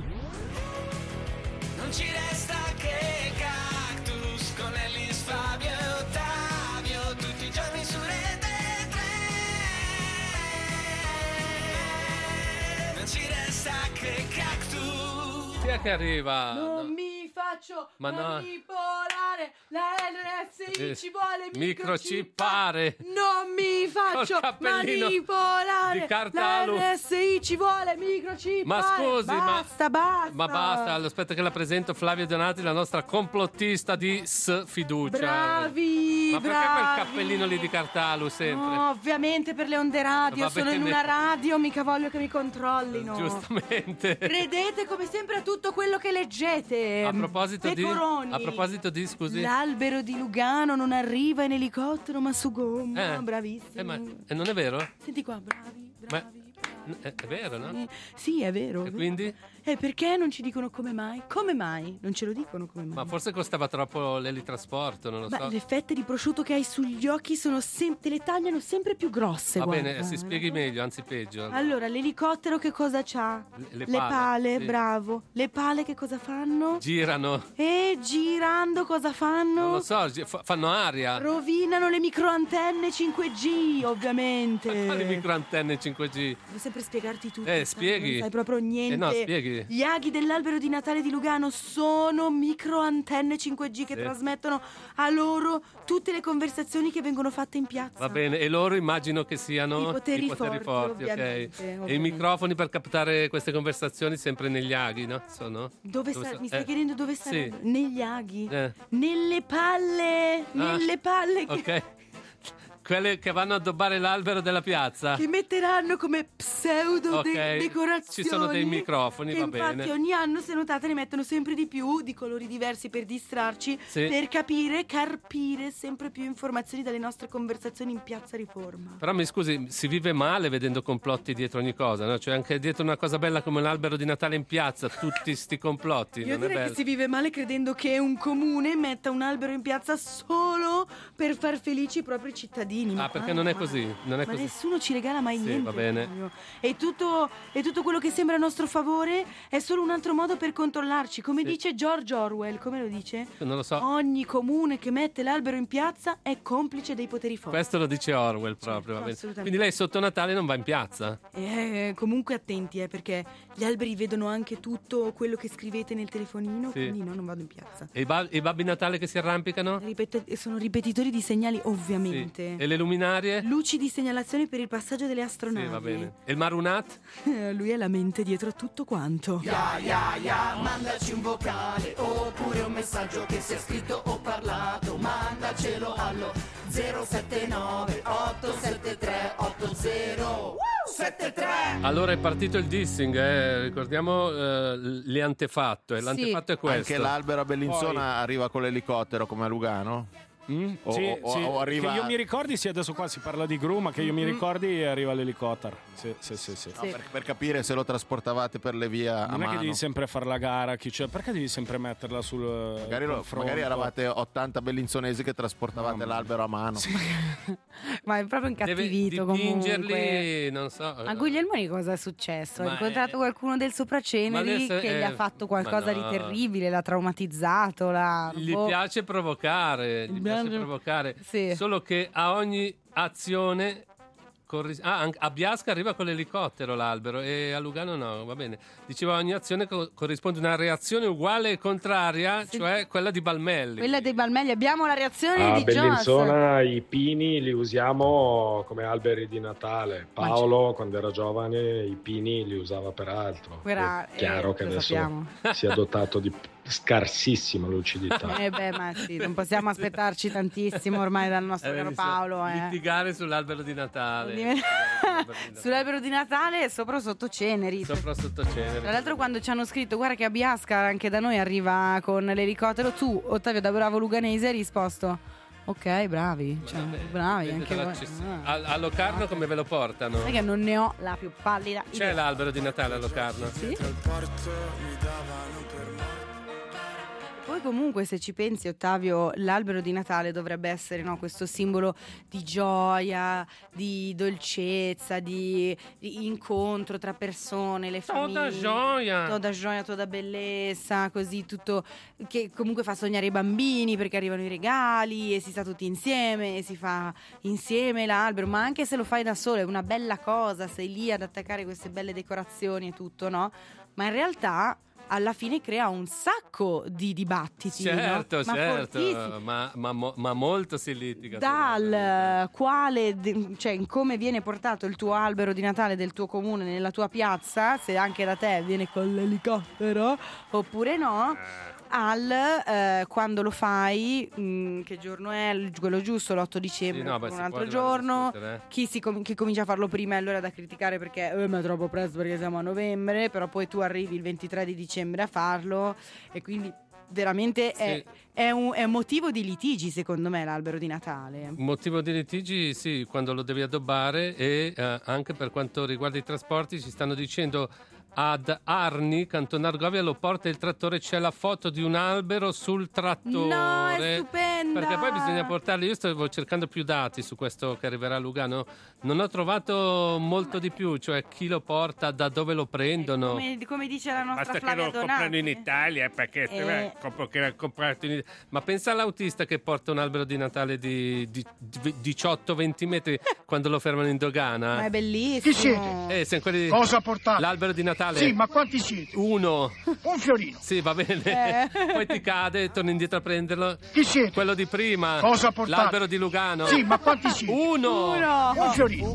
Non ci resta che Cactus con Ellis, Fabio e Ottavio, tutti i giorni su Rete tre. Non ci resta che Cactus. Chi è che arriva? Non mi faccio Ma no. manipolare, la N S I Eh, ci vuole microcippare. Non mi faccio Col cappellino manipolare, di Cartalu. la N S I ci vuole microchippare. Ma scusi, ma- basta, basta. Ma basta, aspetta che la presento, Flavia Donati, la nostra complottista di sfiducia. Bravi, Ma perché bravi. quel cappellino lì di Cartalu sempre? No, ovviamente per le onde radio, Va sono in bene. una radio, mica voglio che mi controllino. Giustamente. Credete come sempre a tutto quello che leggete. A proposito di Pecoroni. A proposito di, scusi. L'albero di Lugano non arriva in elicottero ma su gomma. Eh. Bravissimo. Eh, ma e non è vero? Senti qua, bravi, Ma bravi. è, è vero, no? Eh, Sì, è vero. E quindi? E perché non ci dicono come mai? Come mai? Non ce lo dicono come mai. Ma forse costava troppo l'elitrasporto, non lo Ma so. le fette di prosciutto che hai sugli occhi sono sem- te le tagliano sempre più grosse. Va guarda. bene, si spieghi meglio, anzi peggio. Allora, l'elicottero che cosa c'ha? Le- le Le pale, pale, sì. bravo. Le pale che cosa fanno? Girano. E girando cosa fanno? Non lo so, gi- fa- fanno aria. Rovinano le microantenne cinque G, ovviamente. Quali microantenne cinque G? Devo sempre spiegarti tutto. Eh, sai, spieghi. Non sai proprio niente. Eh no, spieghi. Gli aghi dell'albero di Natale di Lugano sono microantenne cinque G che Sì. trasmettono a loro tutte le conversazioni che vengono fatte in piazza. Va bene, e loro immagino che siano I poteri forti, forti, ok. ovviamente, E i ovviamente. microfoni per captare queste conversazioni sempre negli aghi, no? Sono? Dove sta- sta- mi stai eh, chiedendo dove sì. sarebbero? Negli aghi. Eh. Nelle palle. Ah, Nelle palle. che- Ok. quelle che vanno a addobbare l'albero della piazza. Che metteranno come pseudo de- Ok, decorazioni. ci sono dei microfoni, che va infatti bene. ogni anno, se notate, ne mettono sempre di più, di colori diversi per distrarci, Sì. per capire, carpire sempre più informazioni dalle nostre conversazioni in Piazza Riforma. Però mi scusi, si vive male vedendo complotti dietro ogni cosa, no? Cioè anche dietro una cosa bella come un albero di Natale in piazza, tutti sti complotti, Io non è direi bello. che si vive male credendo che un comune metta un albero in piazza solo per far felici i propri cittadini. Ma Ah, perché non è ma- così, non è Ma così. nessuno ci regala mai Sì, niente. va bene. Fabio. E tutto, e tutto quello che sembra a nostro favore è solo un altro modo per controllarci. Come Sì. dice George Orwell, come lo dice? Non lo so. Ogni comune che mette l'albero in piazza è complice dei poteri forti. Questo lo dice Orwell proprio. va bene. assolutamente. Quindi lei sotto Natale non va in piazza? Eh, comunque attenti, eh, perché gli alberi vedono anche tutto quello che scrivete nel telefonino, Sì. quindi no, non vado in piazza. E i, ba- i babbi Natale che si arrampicano? Ripet- sono ripetitori di segnali, ovviamente. E le luminarie? Luci di segnalazione per il passaggio delle astronavi. Sì, va bene. E il Marunat? Lui è la mente dietro a tutto quanto. Ya ya ya, mandaci un vocale oppure un messaggio che sia scritto o parlato, mandacelo allo zero sette nove otto sette tre otto zero sette tre. Allora è partito il dissing, eh. ricordiamo eh, le antefatto. E l'antefatto è questo. Anche l'albero a Bellinzona Poi- arriva con l'elicottero come a Lugano? Mm? O, Sì, o- sì, o arriva... che io mi ricordi, sì, adesso qua si parla di gru, ma che io mi ricordi arriva l'elicottero. Sì, sì, sì, sì. No, per, per capire se lo trasportavate per le vie a Non è mano. che devi sempre fare la gara, chi c'è, perché devi sempre metterla sul Magari, lo- confronto? magari eravate ottanta bellinzonesi che trasportavate l'albero a mano. Ma è proprio Deve incattivito comunque. dipingerli, non so. A Guglielmoni cosa è successo? Ha Ma incontrato è- qualcuno del Ma Sopraceneri adesso che è- gli ha fatto qualcosa ma no. di terribile, l'ha traumatizzato, l'ha... Gli boh. piace provocare, gli piace provocare. Sì. Solo che a ogni azione corris- ah, anche a Biasca arriva con l'elicottero l'albero e a Lugano no, va bene. Dicevo, a ogni azione co- corrisponde una reazione uguale e contraria, cioè quella di Balmelli. Quella dei Balmelli. Abbiamo la reazione A di Joss. Bellinzona i pini li usiamo come alberi di Natale. Paolo quando era giovane i pini li usava per altro. Guarda, È chiaro eh, che lo adesso sappiamo. si è dotato di scarsissima lucidità. Eh beh, ma sì, non possiamo aspettarci tantissimo ormai dal nostro Eh, caro visto? Paolo. Eh. Litigare sull'albero di Natale. Diven- Sull'albero di Natale e sopra o sotto Ceneri. Sopra sotto cenere. Tra l'altro quando ci hanno scritto guarda che a Biasca anche da noi arriva con l'elicottero, tu Ottavio da bravo luganese hai risposto ok bravi, cioè, bravi anche voi. Ah. A, a Locarno come ve lo portano? Sai che non ne ho la più pallida C'è idea. l'albero di Natale a Locarno? Sì? Poi comunque se ci pensi Ottavio, l'albero di Natale dovrebbe essere no, questo simbolo di gioia, di dolcezza, di, di incontro tra persone, le famiglie. Toda gioia. Toda gioia, toda bellezza, così tutto che comunque fa sognare i bambini perché arrivano i regali e si sta tutti insieme e si fa insieme l'albero, ma anche se lo fai da solo è una bella cosa, sei lì ad attaccare queste belle decorazioni e tutto, no? Ma in realtà alla fine crea un sacco di dibattiti, Certo, no? Ma certo, fortissimi. ma, ma, mo- ma molto si litiga. Dal quale, de- cioè in come viene portato il tuo albero di Natale del tuo comune nella tua piazza, se anche da te viene con l'elicottero oppure no, al eh, quando lo fai, mh, che giorno è, il- quello giusto, l'otto dicembre, Sì, no, beh, oppure si un può altro arrivare a giorno, discutere, eh. chi, si com- chi comincia a farlo prima è allora da criticare perché eh, ma è troppo presto perché siamo a novembre, però poi tu arrivi il ventitré di dicembre a farlo e quindi veramente è, è, un, è un motivo di litigi secondo me l'albero di Natale. Motivo di litigi, sì, quando lo devi addobbare e eh, anche per quanto riguarda i trasporti ci stanno dicendo ad Arni, Canton Argovia, lo porta il trattore, c'è la foto di un albero sul trattore. No, è stupenda! Perché poi bisogna portarli, io stavo cercando più dati su questo che arriverà a Lugano, non ho trovato molto di più, cioè chi lo porta, da dove lo prendono. Come, come dice la nostra Basta che Flavia lo comprano Donati. in Italia perché Eh. eh. compro che l'ha comprato in Italia. Ma pensa all'autista che porta un albero di Natale di, di, di diciotto venti metri quando lo fermano in dogana. Ma è bellissimo. Chi siete? Eh, siamo quelli di- Cosa portate? L'albero di Natale. Sì, ma quanti siete? Uno. Un fiorino. Sì, va bene. Eh. Poi ti cade, torni indietro a prenderlo. Chi siete? Quello di prima. Cosa portate? L'albero di Lugano. Sì, ma quanti siete? Uno. Uno. Un fiorino.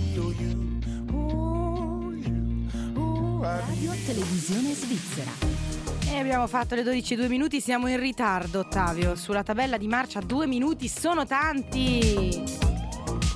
Radio Televisione Svizzera. E abbiamo fatto le dodici e due minuti, siamo in ritardo Ottavio, sulla tabella di marcia due minuti sono tanti.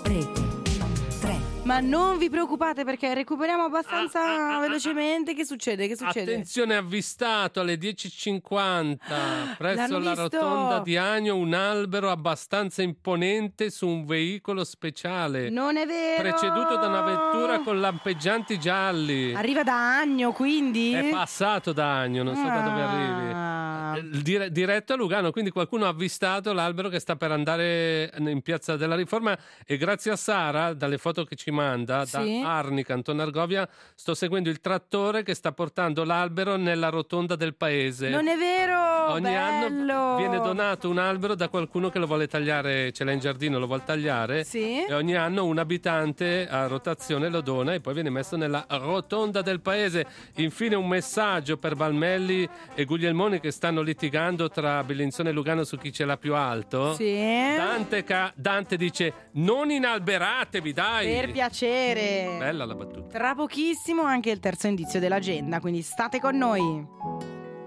Rete tre. Ma non vi preoccupate perché recuperiamo abbastanza ah, ah, velocemente. Che succede? Che succede? Attenzione, avvistato alle dieci e cinquanta presso la visto? rotonda di Agno un albero abbastanza imponente su un veicolo speciale. Non è vero! Preceduto da una vettura con lampeggianti gialli. Arriva da Agno, quindi? È passato da Agno, non so ah. da dove arrivi. Dire- diretto a Lugano, quindi qualcuno ha avvistato l'albero che sta per andare in Piazza della Riforma e grazie a Sara, dalle foto che ci manda, sì. da Arni, Canton Argovia, sto seguendo il trattore che sta portando l'albero nella rotonda del paese. Non è vero! Ogni bello. anno viene donato un albero da qualcuno che lo vuole tagliare, ce l'ha in giardino, lo vuole tagliare, sì. e ogni anno un abitante a rotazione lo dona e poi viene messo nella rotonda del paese. Infine un messaggio per Valmelli e Guglielmoni che stanno litigando tra Bellinzone e Lugano su chi ce l'ha più alto. Sì. Dante, ca- Dante dice non inalberatevi, dai, per piacere. Bella la battuta. Tra pochissimo anche il terzo indizio dell'agenda, quindi state con noi.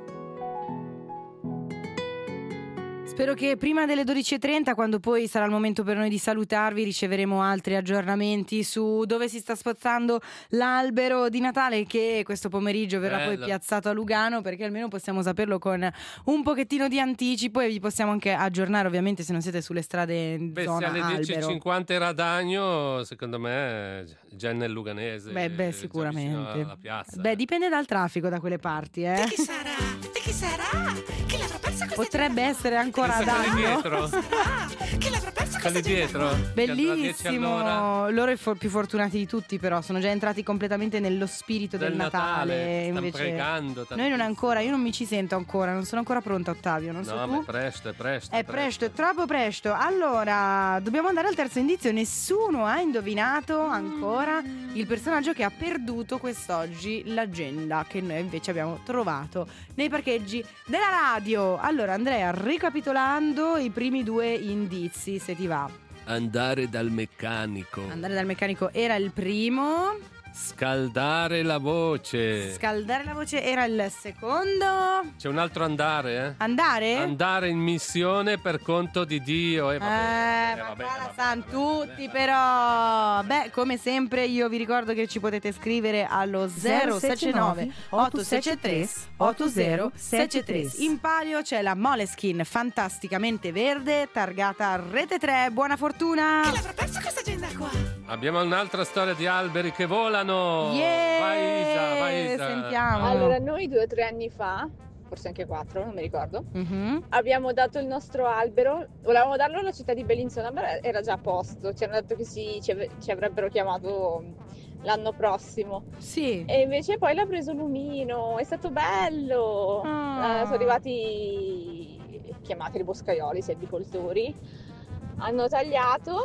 Spero che prima delle dodici e trenta, quando poi sarà il momento per noi di salutarvi, riceveremo altri aggiornamenti su dove si sta spostando l'albero di Natale che questo pomeriggio verrà Bello. poi piazzato a Lugano, perché almeno possiamo saperlo con un pochettino di anticipo e vi possiamo anche aggiornare, ovviamente, se non siete sulle strade in Beh, zona se alle dieci e albero. cinquanta era ad Agno, secondo me già è nel Luganese. Beh, beh, già sicuramente. vicino alla piazza. Beh, dipende dal traffico da quelle parti, eh. Di chi sarà? Di chi sarà? Chi l'avrà persa questa Potrebbe essere ancora ad Quelli Agno. dietro. Chi l'avrà persa Quelli questa dietro. Bellissimo, loro i for- più fortunati di tutti, però sono già entrati completamente nello spirito del, Del Natale. Natale, stanno Invece pregando noi non ancora, io non mi ci sento ancora, non sono ancora pronta, Ottavio, non so No, tu. ma è presto, è presto. È presto, è troppo presto. Allora, dobbiamo andare al terzo indizio. Nessuno ha indovinato ancora il personaggio che ha perduto quest'oggi l'agenda, che noi invece abbiamo trovato nei parcheggi della radio. Allora, Andrea, ricapitolando i primi due indizi, se ti va. Andare dal meccanico. Andare dal meccanico era il primo. Scaldare la voce. Scaldare la voce era il secondo. C'è un altro andare, eh? Andare? Andare in missione per conto di Dio. Eh, vabbè. Eh, ma qua la sanno tutti, però. Beh, come sempre io vi ricordo che ci potete scrivere allo zero sette nove otto sette tre otto zero sette tre. In palio c'è la Moleskine fantasticamente verde targata Rete tre. Buona fortuna. Chi l'avrà persa questa agenda qua? Abbiamo un'altra storia di alberi che volano. Yeah! Vai Isa, vai Isa. Sentiamo. Allora, noi due o tre anni fa, forse anche quattro, non mi ricordo, Mm-hmm. abbiamo dato il nostro albero, volevamo darlo alla città di Bellinzona, ma era già a posto, ci hanno detto che si, ci, av- ci avrebbero chiamato l'anno prossimo. Sì. E invece poi l'ha preso Lumino, è stato bello. Ah. Eh, sono arrivati, chiamati i boscaioli, i selvicoltori, hanno tagliato.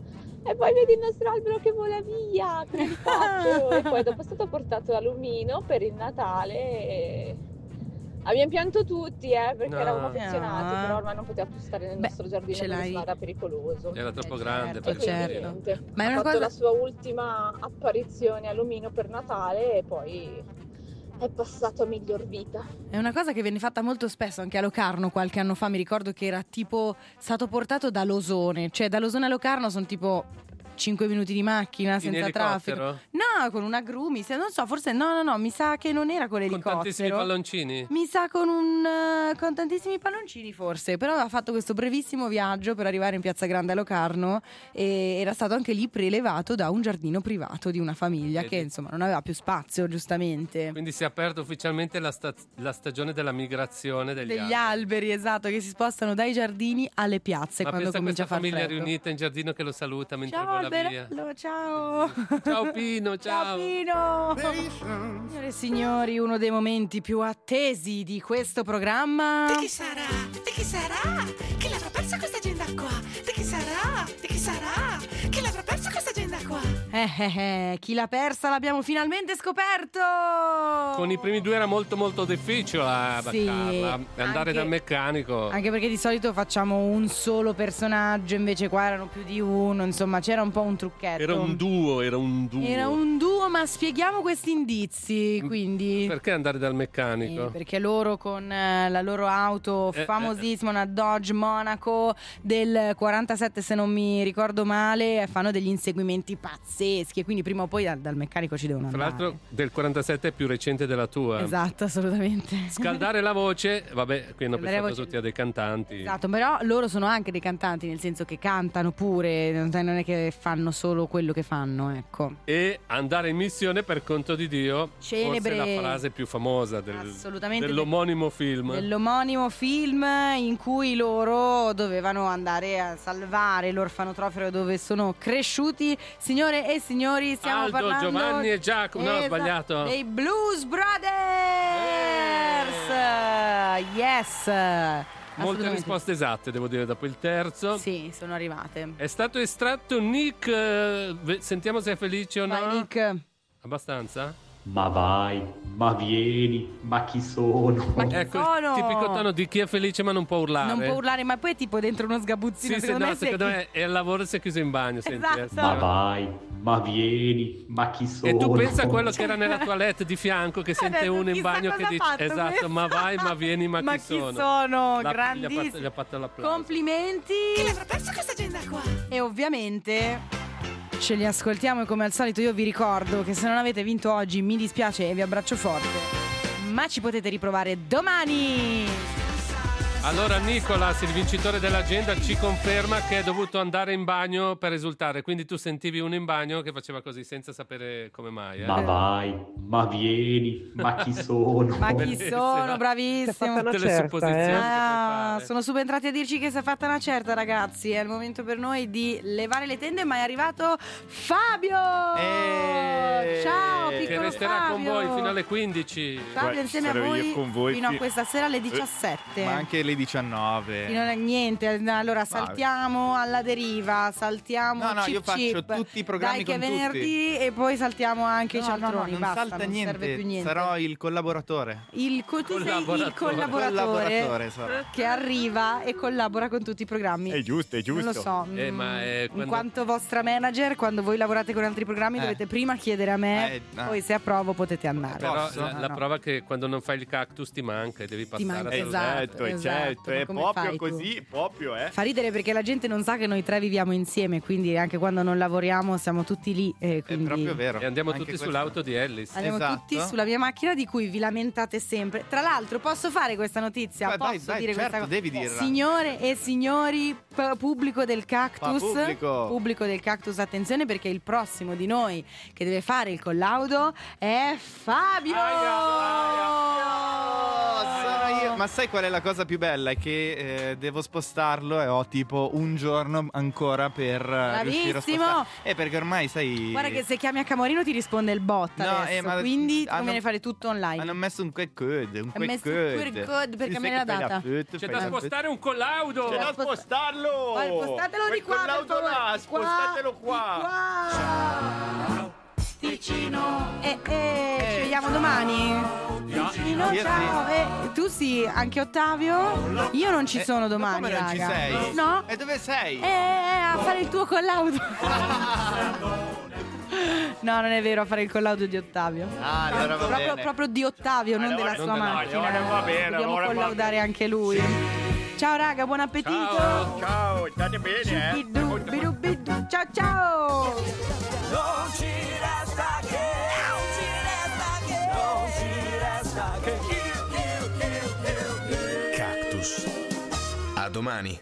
E poi vedi il nostro albero che vola via con l'elicottero. E poi dopo è stato portato da Lumino per il Natale. E... abbiamo pianto tutti, eh, perché No. eravamo affezionati, No. però ormai non poteva più stare nel Beh, nostro giardino ce perché l'hai. sennò era pericoloso. Era troppo Eh, grande certo, per certo. Niente. Ma è ha una fatto cosa- la sua ultima apparizione a Lumino per Natale e poi è passato a miglior vita. È una cosa che viene fatta molto spesso anche a Locarno qualche anno fa, mi ricordo che era tipo stato portato da Losone, cioè da Losone a Locarno sono tipo cinque minuti di macchina In senza elicottero? traffico. No, con una gru, mi sa, non so, forse no, no, no, mi sa che non era con Con l'elicottero. tantissimi palloncini. Mi sa con un eh, con tantissimi palloncini forse, però ha fatto questo brevissimo viaggio per arrivare in Piazza Grande a Locarno e era stato anche lì prelevato da un giardino privato di una famiglia Vedi? che insomma non aveva più spazio, giustamente. Quindi si è aperta ufficialmente la, sta- la stagione della migrazione degli, Degli alberi. alberi, esatto, che si spostano dai giardini alle piazze Ma quando pensa a comincia questa a far famiglia freddo. riunita in giardino che lo saluta mentre Ciao vola albero, via. Lo- ciao. Ciao Pino, ciao. Ciao Pino. Signore e signori, uno dei momenti più attesi di questo programma. Di chi sarà? Di chi sarà? Chi l'avrà persa questa agenda qua? Di chi sarà? Di chi sarà? Chi l'avrà persa questa agenda qua? Eh, eh, eh, chi l'ha persa l'abbiamo finalmente scoperto. Con i primi due era molto molto difficile eh, Sì, beccarla. Andare anche- dal meccanico. Anche perché di solito facciamo un solo personaggio, invece qua erano più di uno, insomma c'era un po' un trucchetto. Era un duo, era un duo. Era un duo spieghiamo, ma spieghiamo questi indizi, quindi. Perché andare dal meccanico? Eh, perché loro con eh, la loro auto Eh, famosissima, una Dodge Monaco del quarantasette se non mi ricordo male, fanno degli inseguimenti pazzeschi e quindi prima o poi dal, dal meccanico ci devono Tra andare. l'altro del quarantasette è più recente della tua. Esatto, assolutamente. Scaldare la voce, vabbè, qui hanno Scaldare pensato la voce. tutti a dei cantanti. Esatto, però loro sono anche dei cantanti, nel senso che cantano pure, non è che fanno solo quello che fanno, ecco. E andare in missione per conto di Dio, Celebre. forse la frase più famosa del, Assolutamente. dell'omonimo film. Dell'omonimo film in cui loro dovevano andare a salvare l'orfanotrofio dove sono cresciuti. Signore e signori, stiamo Aldo, parlando Giovanni e Giacomo. No, ho Esatto, sbagliato. dei Blues Brothers. Yes. Molte Assolutamente. risposte esatte, devo dire, dopo il terzo. Sì, sono arrivate. È stato estratto Nick. eh, ve- Sentiamo se è felice o no. Vai, Nick. Abbastanza? Ma vai, ma vieni, ma chi sono? Ma chi Ecco, sono? il tipico tono di chi è felice ma non può urlare. Non può urlare, ma poi è tipo dentro uno sgabuzzino. Sì, sì, secondo no, me si è- secondo me è al lavoro e si è chiuso in bagno. Senti, Esatto. eh, Ma vai, ma vieni, ma chi sono? E tu pensa a quello che era nella toilette di fianco che sente detto, uno in chissà bagno cosa che ha dice fatto esatto, questo. ma vai, ma vieni, ma, Ma chi, chi sono? sono? La- Grandissimo. Gli ha fatto, gli ha fatto l'applauso. Complimenti. Chi l'avrà persa questa agenda qua? E ovviamente ce li ascoltiamo e come al solito io vi ricordo che se non avete vinto oggi mi dispiace e vi abbraccio forte, ma ci potete riprovare domani. Allora Nicolas, il vincitore dell'agenda, ci conferma che è dovuto andare in bagno per esultare. Quindi tu sentivi uno in bagno che faceva così senza sapere come mai. Eh? Ma vai, ma vieni, ma chi sono? Ma chi Bellissimo. sono? Bravissimo. Tutte le supposizioni che puoi Ah, fare. sono subentrati a dirci che si è fatta una certa, ragazzi. È il momento per noi di levare le tende, ma è arrivato Fabio. Ciao, piccolo Che resterà Fabio. con voi fino alle quindici. Fabio insieme a sarò voi, io con voi fino a fi- questa sera alle diciassette. Ma anche le diciannove. Fino a niente, allora saltiamo alla deriva, saltiamo No, no, Chip io faccio Chip. tutti i programmi Dai che è con venerdì e poi saltiamo anche i No, no, no, cialtroni, non basta, salta non niente. serve più niente. Sarò il collaboratore. Il, co- tu sei il Collaboratore. collaboratore, Collaboratore sarò. che arriva e collabora con tutti i programmi. È giusto, è giusto. Non lo so, Eh, mm, ma è in quando- quanto vostra manager, quando voi lavorate con altri programmi Eh. dovete prima chiedere a me, Eh, no. poi se approvo potete andare. Però Posso? la, Ah, la no. prova è che quando non fai il cactus ti manca e devi Ti passare manca, a salutare. esatto, è esatto, certo, ma è come proprio fai tu? così, proprio, eh. Fa ridere perché la gente non sa che noi tre viviamo insieme, quindi anche quando non lavoriamo siamo tutti lì. E quindi È proprio vero. E andiamo Anche tutti questo. sull'auto di Ellis. Andiamo Esatto. tutti sulla mia macchina di cui vi lamentate sempre. Tra l'altro, posso fare questa notizia? Beh, Posso dai, dai, dire certo, questa cosa? devi dirla. Signore e signori, p- pubblico del Cactus. Ma pubblico. Pubblico del Cactus, attenzione perché il prossimo di noi che deve fare il collaudo è Fabio. Oh, sono io. Ma sai qual è la cosa più bella? È che eh, devo spostarlo e ho tipo un giorno ancora per eh, riuscire a Bravissimo. spostare. Eh, perché ormai sai. Guarda che se chiami a Camorino ti risponde il bot No, adesso, eh, ma quindi hanno- conviene fare tutto online. Hanno messo un quick code, un Ha quick messo un code. Q R code per Sì, cambiare sai la che fai data. foto, C'è fai da la foto. spostare un collaudo. C'è da spostarlo! Vai, spostatelo di Quel qua, per collaudo favore. là, Di qua, spostatelo qua! Qua. Ticino. E eh, ci vediamo domani. Ticino, Io ciao. E tu sì, anche Ottavio? Io non ci Eh, sono ma domani, come non ci raga. sei? No? E dove sei? Eh, a fare il tuo collaudo. No, non è vero, a fare il collaudo di Ottavio. Ah, allora va proprio, bene. proprio di Ottavio, non Allora- della sua non della- macchina. allora va bene, Dobbiamo allora va collaudare anche lui. Ciao raga, buon appetito. Ciao, ciao, state bene, eh? Bidu, bidu, bidu. Ciao ciao. Non ci resta che, non ci resta che, non ci resta che. Cactus. A domani.